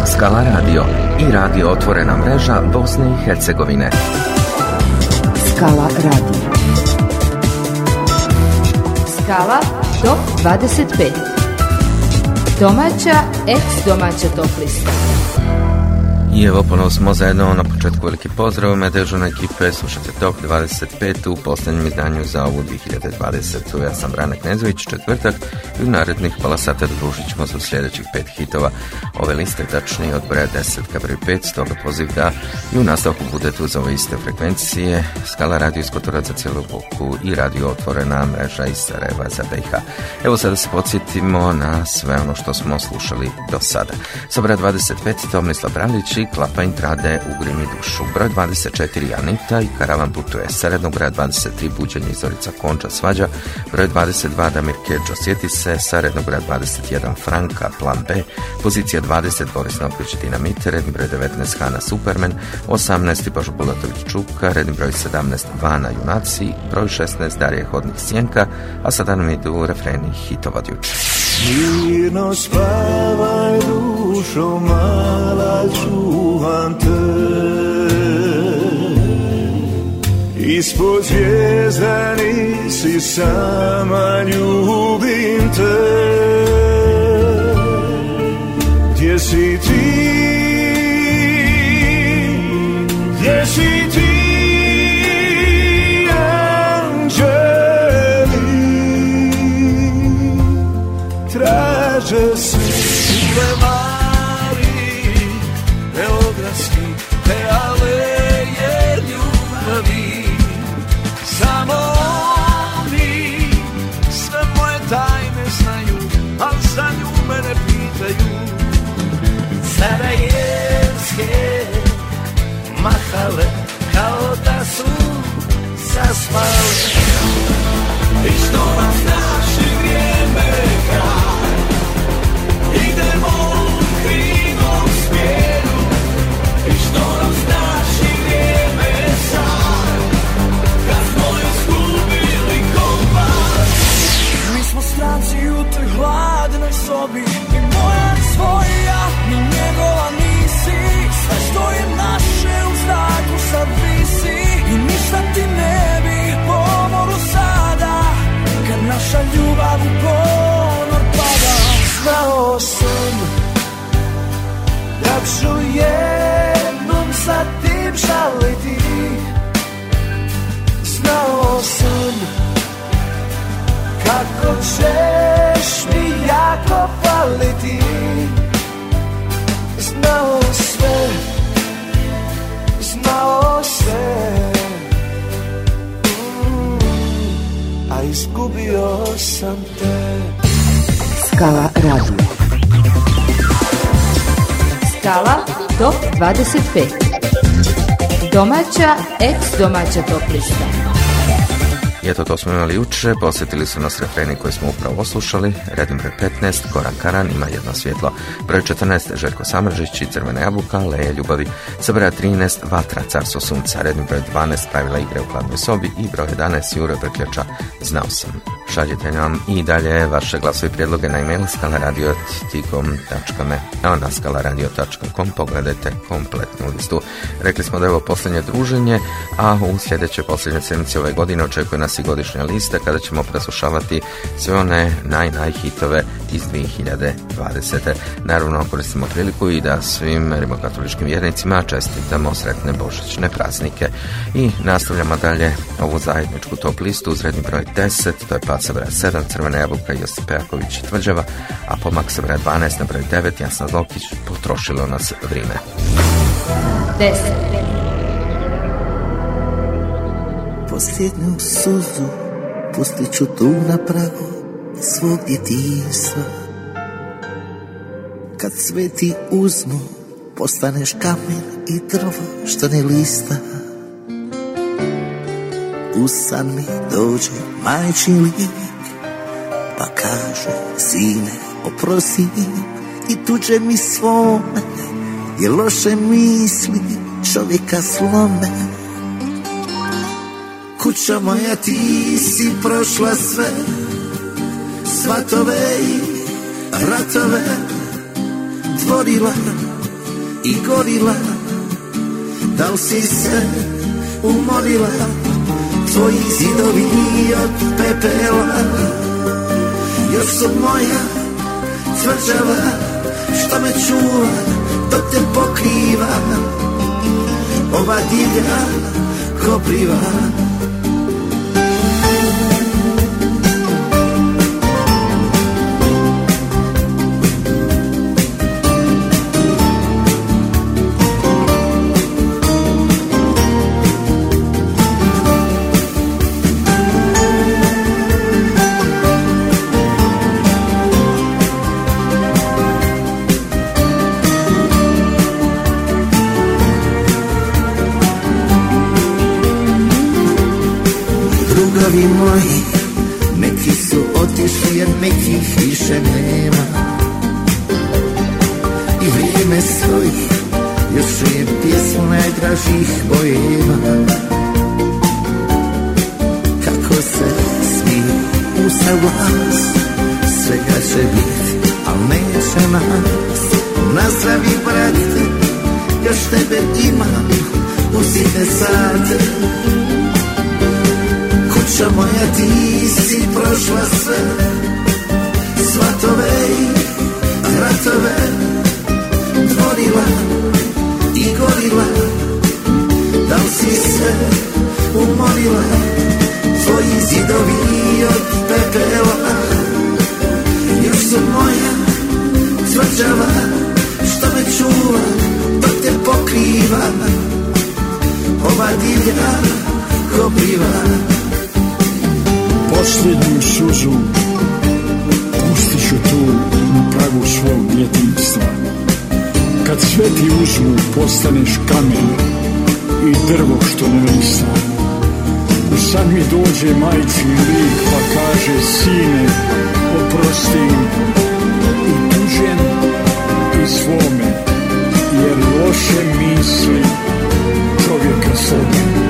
Skala Radio i radio Otvorena mreža Bosne i Hercegovine. Skala Radio. Skala Top 25. Domaća, ex-domaća top lista. I evo ponovno smo zajedno, na početku veliki pozdrav me dežurne ekipe, slušate Top 25 u posljednjem izdanju za ovu 2020. Ja sam Brane Knezović, četvrtak, i u narednih pola sata družit ćemo za sljedećih 5 hitova ove liste, tačnije od broja 10 ka broju 5, stoga poziv da i u nastavku budete uz ove iste frekvencije. Skala Radio iz Kotora za cijelu Boku i radio Otvorena mreža iz Sarajeva za BiH. Evo sada se podsjetimo na sve ono što smo slušali do sada. Sa broja 25 Tomislav Bralić i Klapa Intrade Ugrimi dušu. Broj 24 Anita i Karavan putuje. Sa rednog broja 23 Buđenje i Zorica Konča svađa. Broj 22 Damir Kedžo sjeti se. Sa rednog broja 21 Franka Plan B. Pozicija 20 Boris Novković Dinamit. Redni broj 19 Hana Superman. 18 Božo Bulatović Čupka. Redni broj 17 Vana Junaci. Broj 16 Darije Hodnik Sjenka. A sada nam idu refreni hitova od juče. Mirno spavaj dušo mala, čuvam te. Ispod zvijezda nisi sama, ljubim te. Gdje si ti? Gdje si ti? Traže svi bulevari beogradski, te aleje ljubavi. Samo oni sve moje tajne znaju, al za nju mene pitaju. Sarajevske mahale kao da su zaspale. I što nam naše vrijeme kraj, idemo u krivom smjeru. I što nam znači vrijeme sad, kad smo izgubili kompas. Mi smo stranci u toj hladnoj sobi, ni moja ni svoja, ni njegova nisi. Sve što je naše u zraku sad visi, i ništa ti ne bi pomoglo sada, kad naša ljubav u ponor pada. Znao sam da ću jednom za tim žaliti. Znao sam kako ćeš mi jako faliti. Znao sve, znao sve, a izgubio sam te. Skala Radio. Skala Top 25. Domaća, ex-domaća top lista. I eto, to smo imali juče, posjetili su nas refreni koje smo upravo oslušali. Redni broj 15, Goran Karan, Ima jedno svjetlo. Broj 14, Željko Samržić i Crvena jabuka, Leje ljubavi. Sa broja 13, Vatra, Carstvo sunca. Redni broj 12, Pravila igre u hladnoj sobi. I broj 11, Jure Brkljača, Znao sam. Šaljite nam i dalje vaše glasove i prijedloge na email skalaradio@tigom.me, a na skalaradio.com pogledajte kompletnu listu. Rekli smo da je ovo posljednje druženje, a u sljedećoj posljednje sedmici ove godine očekuje nas i godišnja lista kada ćemo preslušavati sve one najhitove iz 2020. Naravno, koristimo priliku i da svim rimokatoličkim vjernicima čestitamo sretne božićne praznike. I nastavljamo dalje ovu zajedničku top listu uz redni broj 10, to je pad sa broja 7, Crvena jabuka, Josip Pejaković i Tvrđava, a pomak sa broja 12 na broj 9, Jasna Zlokić, Potrošilo nas vrijeme. 10. Posljednju suzu pustit ću tu na pragu svog djetinjstva. Kad sve ti uzmu, postaneš kamen i drvo što ne lista. U san mi dođe majčin lik, pa kaže: sine, oprosti, i tuđe mi svome, jer loše misli čovjeka slome. Kuća moja, ti si prošla sve, svatove i ratove, tvorila i gorila. Da li si se umorila, tvoji zidovi od pepela još su moja tvrđava, što me čuva dok te pokriva ova divlja kopriva. Drugovi moji, neki su otišli jer nekih više nema. I vrijeme stoji, još čujem pjesmu najdražih bojeva. Kako se smije usta glas, svega će biti, al neće nas. Nazdravi brate, još tebe imam u sitne sate. Kuća moja, ti si prošla sve, svatove i ratove, tvorila i gorila. Da li si se umorila, tvoji zidovi od pepela još su moja tvrđava, što me čuva dok te pokriva ova divlja kopriva. Posljednju suzu pustit ću tu na pragu svog djetinjstva. Kad sve ti uzmu, postaneš kamen i drvo što ne lista. Sad mi dođe majčin lik pa kaže: sine, oprosti, i tužen i svome, jer loše misli čovjeka srbi.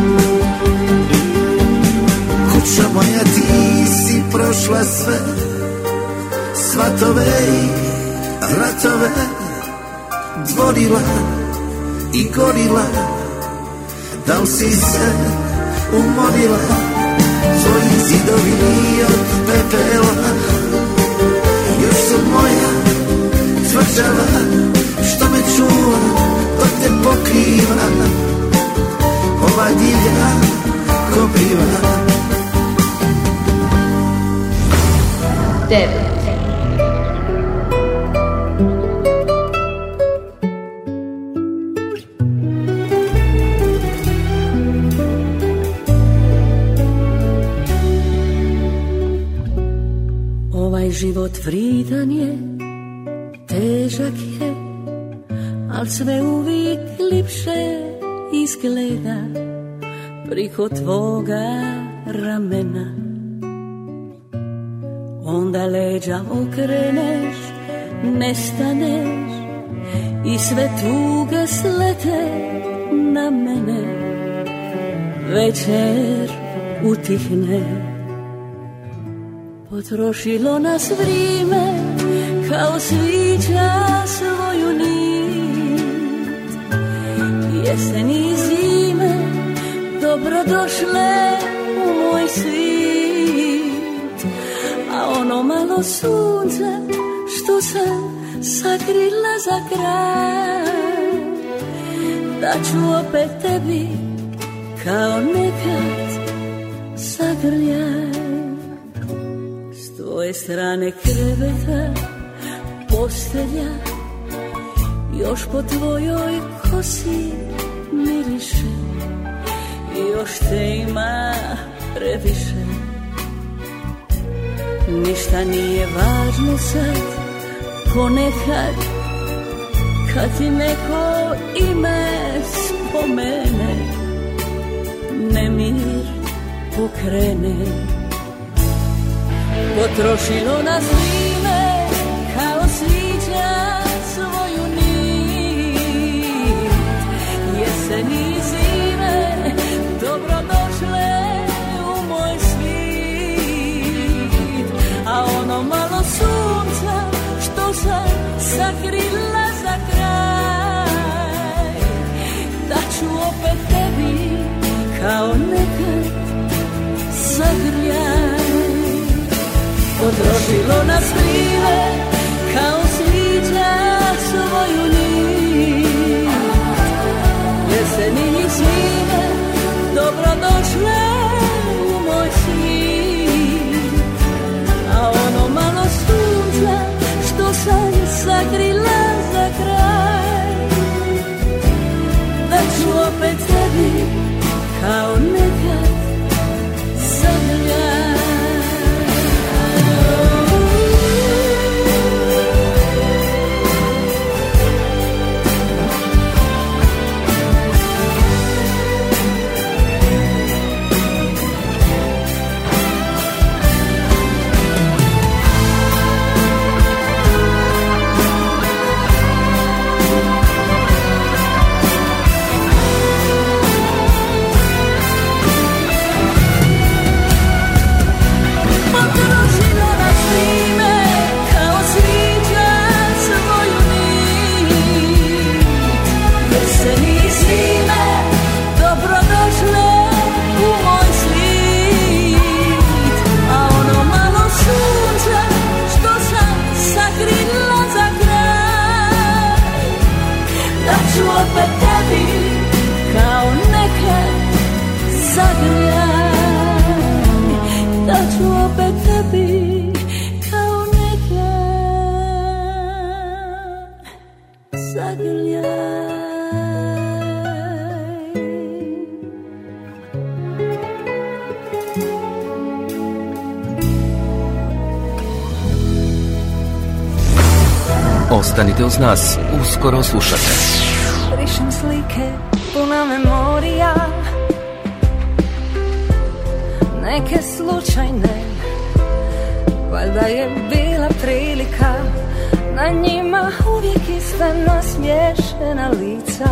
Kuća moja, ti si prošla sve, svatove i ratove, dvorila i gorila. Da li si se umorila, tvoji zidovi od pepela još su moja tvrđava, što me čuva dok te pokriva ova divlja kopriva. 9. Ovaj život vrijedan je, težak je, al sve uvijek lipše izgleda priko tvoga ramena. Onda leđa okreneš, nestaneš i sve tuge slete na mene. Večer utihne, potrošilo nas vrijeme kao sviđa svoju nit. Jesen i zime dobrodošle u moj svit, a ono malo sunce što se sakrila za kraj, da ću opet tebi kao nekad zagrljaj. S tvoje strane kreveta postelja, još po tvojoj kosi miriše, još te ima previše. Ništa nije važno sad, ko nekad, kad ti neko ime spomene, nemir pokrene. Potrošilo nas vrijeme kao sviđa svoju nit. Jesen i zime dobrodošle u moj svit, a ono malo sunca što sam sakrila za kraj, potrošilo na skrive kao sliđa svoju nit. Jeseni i zime dobrodošle u moj svijet, a ono malo sunca što sam sakrila za kraj, da ću opet tebi kao nekad zagrljaj. Opet tebi kao nekad zagrljaj, da ću opet tebi kao nekad zagrljaj. Ostanite uz nas, uskoro slušate. Rišem slike, puna memorija, neke slučajne, valjda je bila prilika, na njima uvijek ista nasmiješena lica,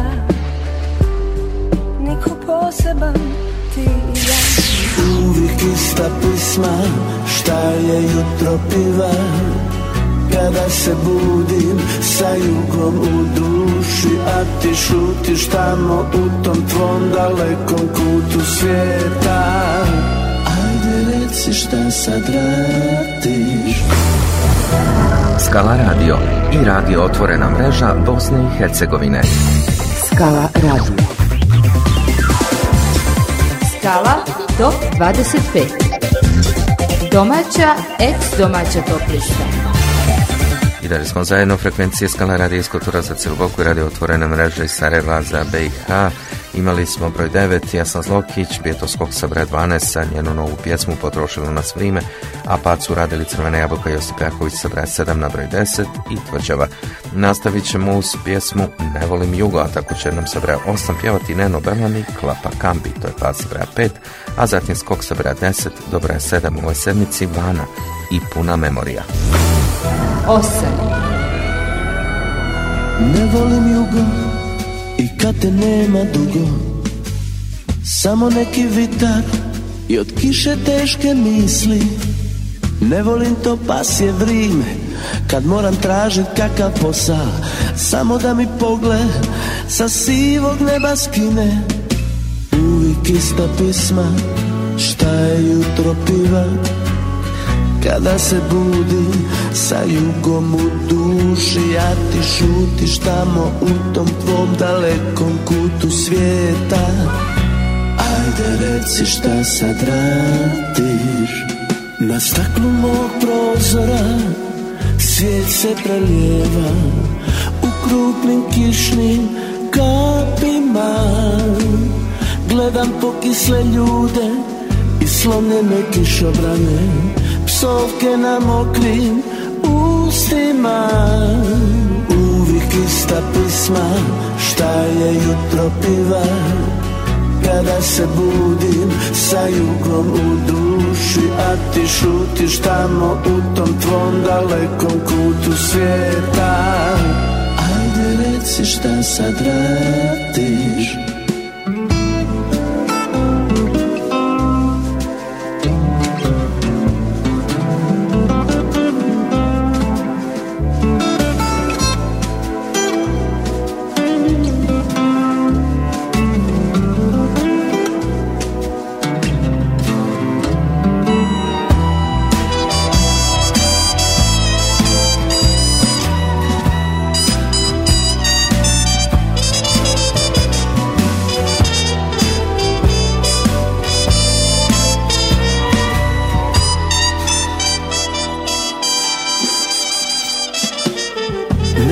niko poseban, ti i ja. Uvijek ista pisma, šta je jutro piva, kada se budim sa jugom u duši, a ti šutiš tamo u tom tvom dalekom kutu svijeta. Ajde reci šta sad radiš. Skala radio i radio otvorena mreža Bosne i Hercegovine. Skala radio. Skala top 25. Domaća, ex-domaća top lista. I dalje smo zajedno, frekvencije Skala radijskog tura za cijelu Boku i radio otvorene mreže iz Sarajeva za BiH. Imali smo broj 9, Jasna Zlokić, Bijeto Skok sa broj 12 sa njenu novu pjesmu Potrošilo nas vrime, a pad su radili Crvena jabuka Josip Jaković sa broj 7 na broj 10 i Tvrđava. Nastavit ćemo uz pjesmu Ne volim jugo, a tako će nam sa broj 8 pjevati Neno Belani, Klapa Kambi, to je pad sa broj 5, a zatim Skok sa broj 10 do broj 7 u ovoj sedmici Vana i Puna memorija. 8. Ne volim jugo i kad te nema dugo, samo neki vitar i od kiše teške misli. Ne volim to pasje vrime, kad moram tražit kakav posao, samo da mi pogled sa sivog neba skine. Uvijek ista pisma, šta je jutro piva, kada se budim sa jugom u duši, a ti šutiš tamo u tom tvom dalekom kutu svijeta. Ajde reci šta sad radiš. Na staklu mog prozora svijet se prelijeva u krupnim kišnim kapima. Gledam pokisle ljude i slomljene kišobrane, psovke na mokrim ustima. Uvijek ista pisma, šta je jutro piva, kada se budim sa jugom u duši, a ti šutiš tamo u tom tvom dalekom kutu svijeta. Ajde reci šta sad radiš.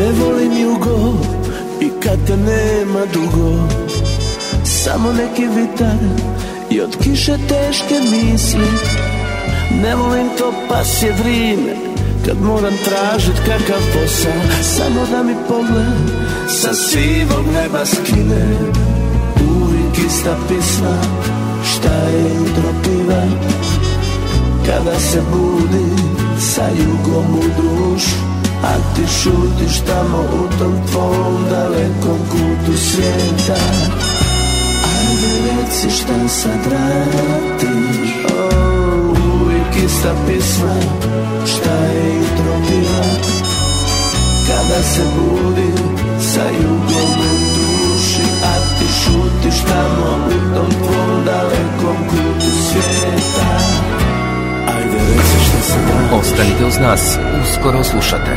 Ne volim jugo i kad te nema dugo, samo neki vitar i od kiše teške misli. Ne volim to pasje vrime kad moram tražit kakav posao, samo da mi pogled sa sivog neba skine. Uvijek ista pisma, šta je jutro piva, kada se budi sa jugom u dušu, a ti šutiš tamo u tom tvom dalekom kutu svijeta. Ajde reci šta sad radiš, uvijek ista pisma, šta je jutro bila, kada se budi sa jugom u duši, a ti šutiš tamo u tom tvom dalekom kutu svijeta. Ajde reci šta sad radiš. Ostanite uz nas, uskoro slušate.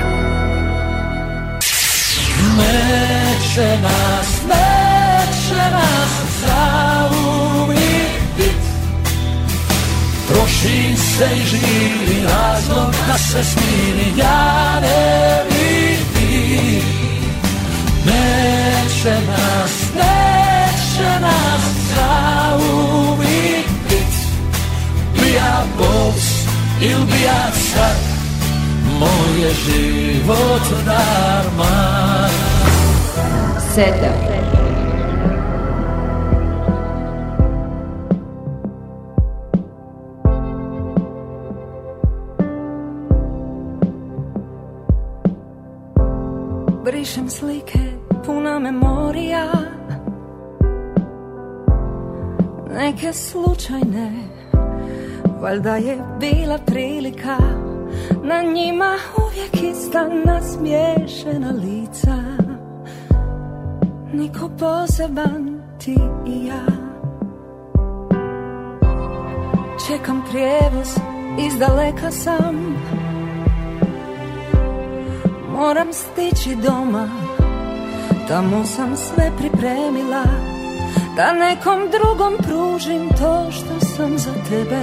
Neće nas zauvijek bit, troši se i živi razlog da se smiri, ja ne vidim. Neće nas zauvijek bit, bija boss il bija car, moj je život darman. 7. Brišem slike, puna memorija, neke slučajne, valjda je bila prilika, na njima uvijek ista nasmiješena lica, niko poseban, ti i ja. Čekam prijevoz, izdaleka sam, moram stići doma, tamo sam sve pripremila, da nekom drugom pružim to što sam za tebe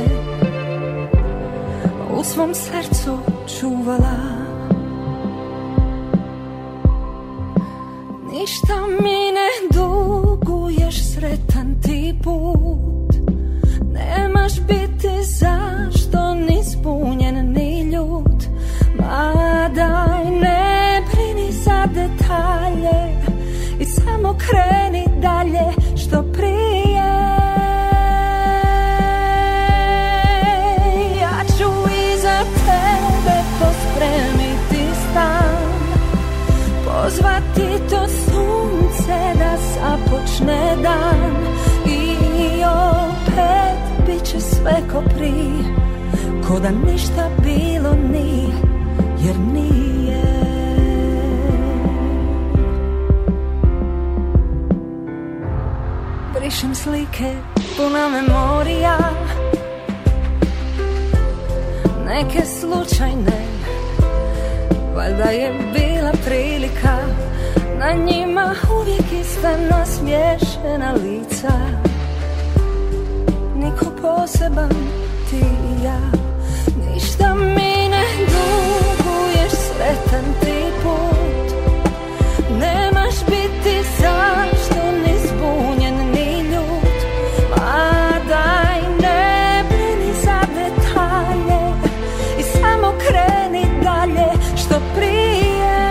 u svom srcu čuvala. Ništa mi ne duguješ, sretan ti put, nemaš biti zašto ni zbunjen ni ljut. Ma daj, ne brini za detalje i samo kreni dalje što prije. Ja ću iza tebe pospremiti stan, pozvati to sunce da započne dan, i opet bit će sve ko prije, ko da ništa bilo nije, jer nije. Brišem slike, puna memorija, neke slučajne, valjda je bila prilika, na njima uvijek ista nasmiješena lica, niko poseban, ti i ja. Ništa mi ne duguješ, sretan ti put, nemaš biti zašto ni zbunjen ni ljut. Ma daj, ne brini za detalje i samo kreni dalje što prije.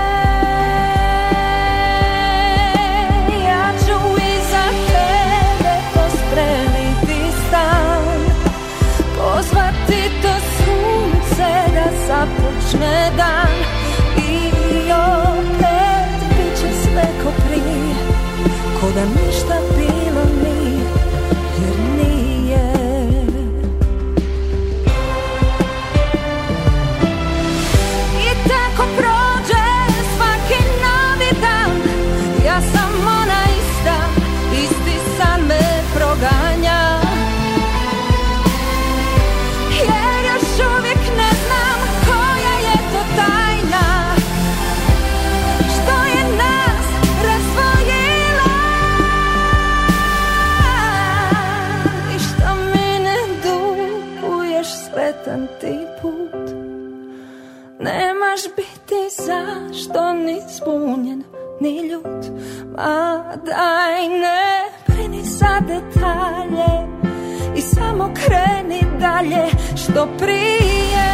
Ja ću iza tebe pospremiti stan, pozvati to sunce da započne dan, i opet bit će sve ko prije, ko da ništa bilo nije, jer nije. I tako prođe svaki novi dan, ja sam ona ista, isti san me proganja, jer još uvijek ne znam koja je to tajna, što je nas razdvojila, i što mi ne duguješ, sretan ti put, nemaš biti za što ni zbunjen, ni ljut. Ma daj ne brini za detalje i samo kreni dalje što prije.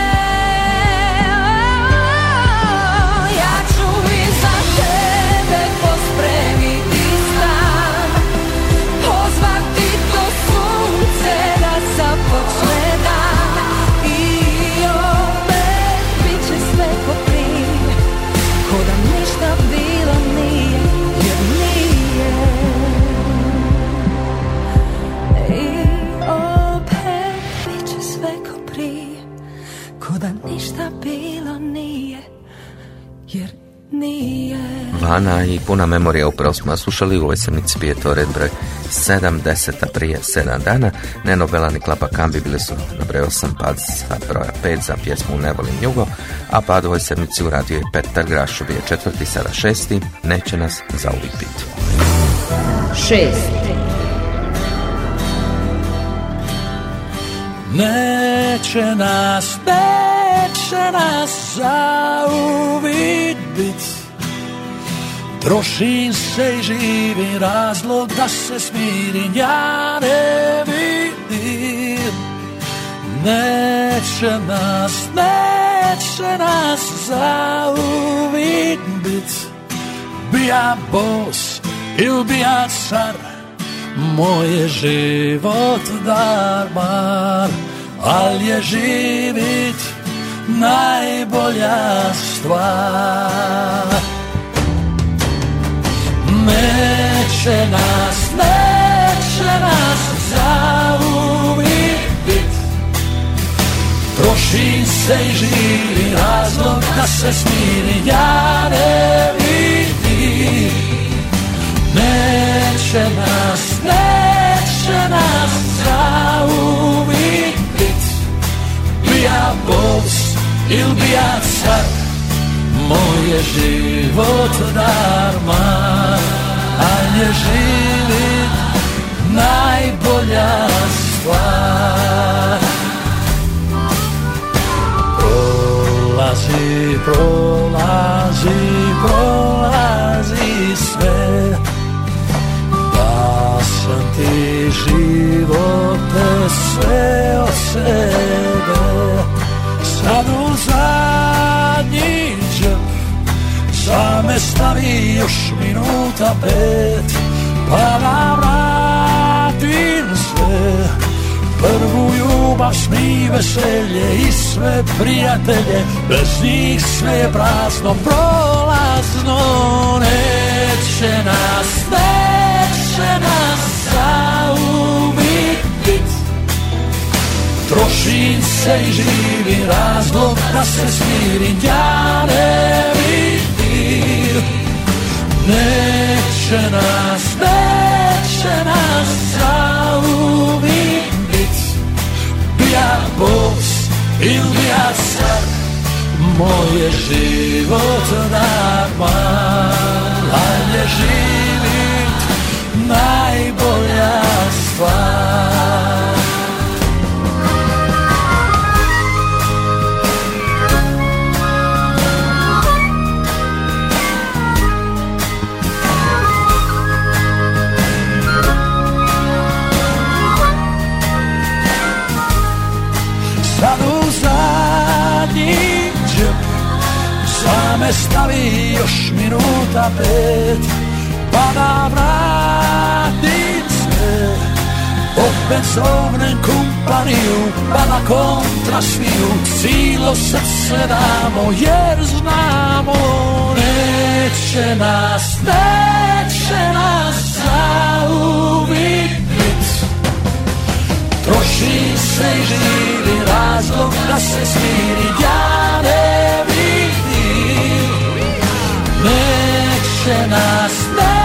Ja ću iza tebe pospremiti stan, pozvati to sunce da započne dan i opet bit će sve ko prije, ko da ništa bilo nije, jer nije. I opet bit će sve ko prije, ko da ništa bilo nije, jer nije. Vana i puna memorija, upravo smo slušali u ovoj sedmici Pijeto red broj 70 prije 7 dana. Neno Belan i Klapa Kambi bili su na broj 8, pad sa broja 5 za pjesmu Ne volim jugo, a pad u ovoj sedmici uradio je Petar Grašo, bio 4., sada 6. Neće nas zauvijek biti. 6. Neće nas zauvijek bit. Trošim se i živim, razlog da se smirim ja ne vidim. Neće nas zauvijek bit. Bija bos ili bija car, moj je život darmar, al je živit najbolja stvar. Neće nas zauvijek bit. Trošim se i živim, razlog da se smirim ja ne vidim. Neće nas zauvijek bit. Bija bos ili bija car, moj je život darman, al je živit najbolja stvar. Prolazi sve, da sam ti živote sve od sebe. Sad u zadnji džep za me stavi još minuta 5, pa da vratim sve. Prvu ljubav, smih, veselje i sve prijatelje, bez njih sve je prazno, prolazno. Neće nas zauvijek bit. Trošim se i živim, razlog da se smirim ja ne vidim. Neće nas zauvijek bit. Bija bos ili bija car, moj je život darman, al je živit najbolja stvar. Sad u zadnji džep za me stavi još minuta 5, pa da vratim se. Opet zovnem kompaniju, pa da kontra sviju cijelo srce damo, jer znamo neće nas zauvijek bit. Troši se i živi, razlog da se smiri ja ne vidim. Neće nas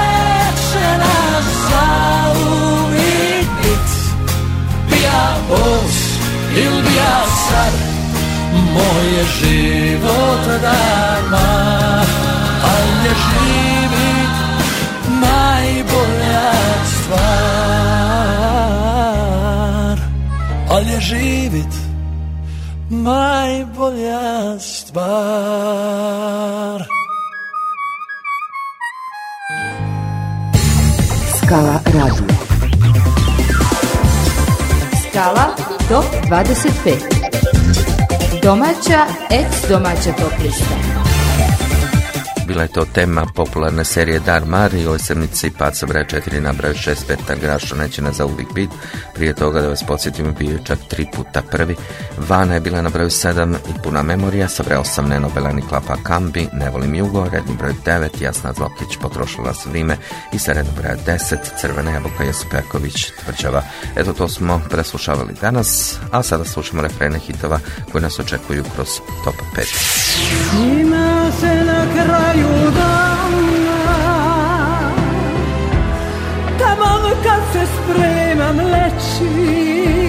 zauvijek bit. Bija bos ili bija car, moj je život darma, al je živit najbolja stvar. Al je živit najbolja stvar. Skala radio. Skala top 25. Domaća, ex-domaća top lista. Bila je to tema popularne serije Dar Mar i ovoj sedmici pad sa broja 4 na broju 6 Petar Grah, što neće nas zauvijek bit. Prije toga, da vas podsjetimo, bio je čak 3 puta prvi. Vana je bila na broju 7 i Puna memorija, sa broja 8 Neno Belani Klapa Kambi, Ne volim jugo, redni broj 9 Jasna Zlokić, Potrošila sam vrijeme i sa rednog broja 10 Crvena jabuka Josip Perković, Tvrđava. Eto, to smo preslušavali danas, a sada slušamo refrene hitova koji nas očekuju kroz top 5. Ima se na kraju dana, tamo kad se spremam leći,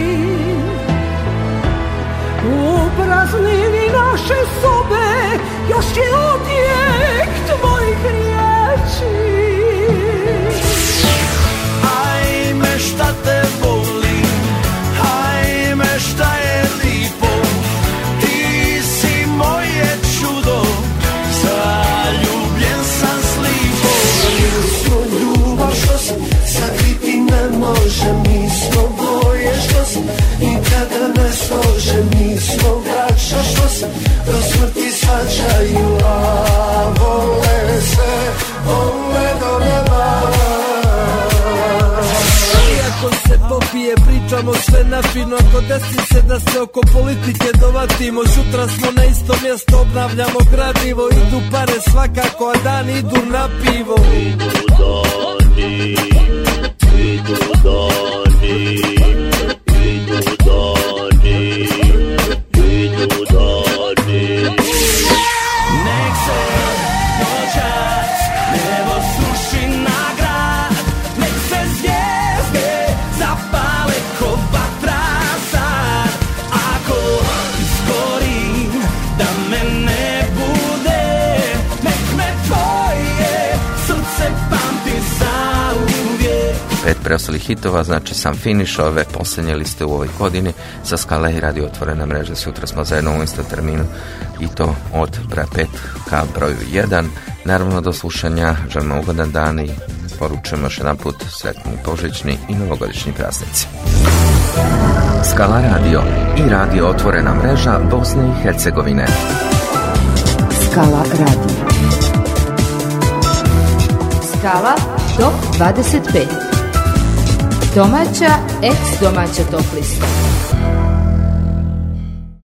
u praznini naše sobe još je odjek tvojih riječi. Ajme šta te volim, ajme šta je lipo, ti si moje čudo, zaljubljen sam slipo. Smo ljubav što se sakriti ne može, mi smo boje što se nikada ne slože, mi smo braća što se do smrti svađaju, a vole se, vole do neba. Iako se popije, pričamo sve na fino, ako desi se da se oko politike dovatimo, sutra smo na isto mjesto, obnavljamo gradivo, idu pare svakako, a dani idu na pivo. Idu dani, idu dani, idu dani, idu dani. Nek se noćas nebo suši na grad, nek se zvijezde zapale ko vatra sad. Ako izgorim da me ne bude, nek me tvoje srce pamti zauvijek. 5 preostalih hitova, znači sam finiš ove posljednje liste u ovoj godini. Sa Skala i Radio Otvorena mreža, sutra smo zajedno u istom terminu i to od broja 5 ka broju 1. Naravno, do slušanja, želimo ugodan dan i poručujemo još jedan put sretni božićni i novogodišnji praznici. Skala Radio i Radio Otvorena mreža Bosne i Hercegovine. Skala radio. Skala top 25. Domaća, ex-domaća top lista.